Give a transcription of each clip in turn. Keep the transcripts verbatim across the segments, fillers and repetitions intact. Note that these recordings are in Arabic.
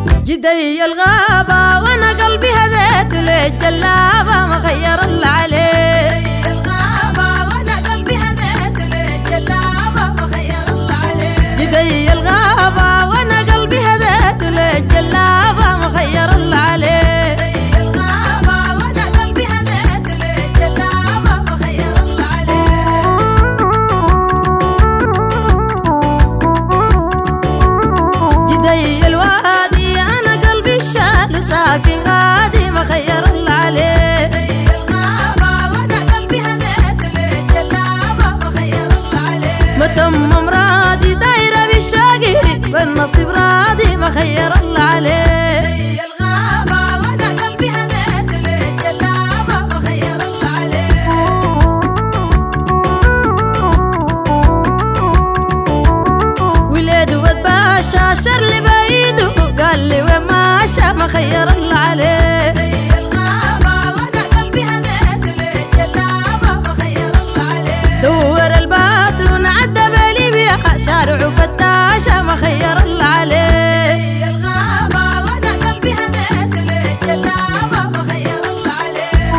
جدي الغابة وانا قلبي هديت للجلابة ما خير الله عليه. جدي الغابة وانا قلبي هديت للجلابة ما خير الله عليه. جدي الغابة وانا قلبي هديت للجلابة ما خير الله عليه. جدي الغابة وانا قلبي هديت للجلابة ما خير الله عليه. جدي الوادي انا قلبي الشال ساكن غادي ما خير الله عليه. جدي الغابة وانا قلبي هديت للجلابة ما خير الله عليه. متم مرادي دايرة بالشاقي بالنصيب رادي ما خير الله عليه. جدي الغابة وانا قلبي هديت للجلابة ما خير الله عليه. ولاد ود باشا شر لي بايده قال لي وين ماشى ما خير الله عليه. جدي الغابة وانا قلبي هديت للجلابة ما خير الله عليه. دور الباترون عدى بالي بيها شارع فتاشة ما خير الله عليه. جدي الغابة وانا قلبي هديت للجلابة ما خير الله عليه.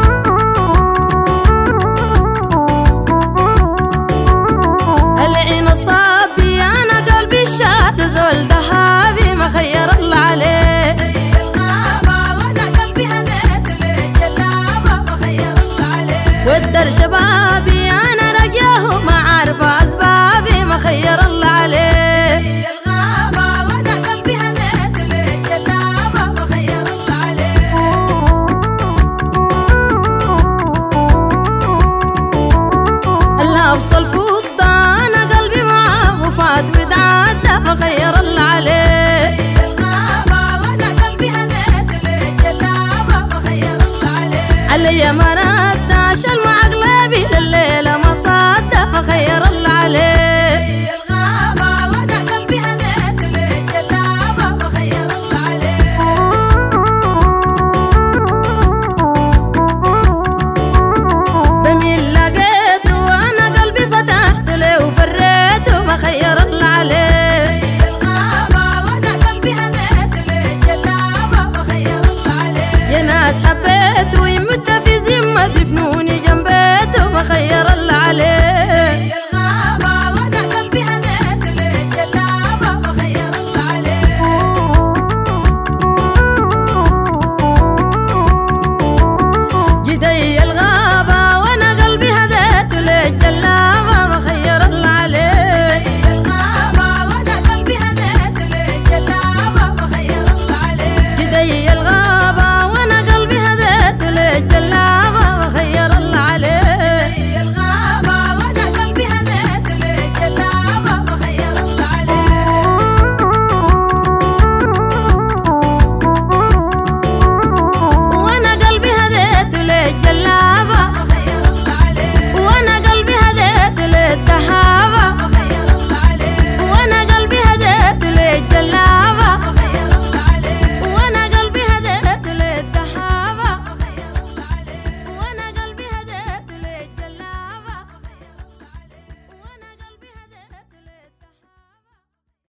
العين الصابي انا قلبي الشاد زول ذهبي ما خير الله عليه. جدي الغابة وانا قلبي هديت للجلابة ما خير الله عليه. ودر شبابي انا رجاه ما عارفه اسبابي ما خير الله عليه. جدي الغابة وانا قلبي هديت للجلابة ما خير الله عليه. اللبس الفضة انا قلبي معاه وفات ودعاده ما خير الله عليه. جدي الغابة وانا قلبي هديت للجلابة ما خير الله عليه. علي مرا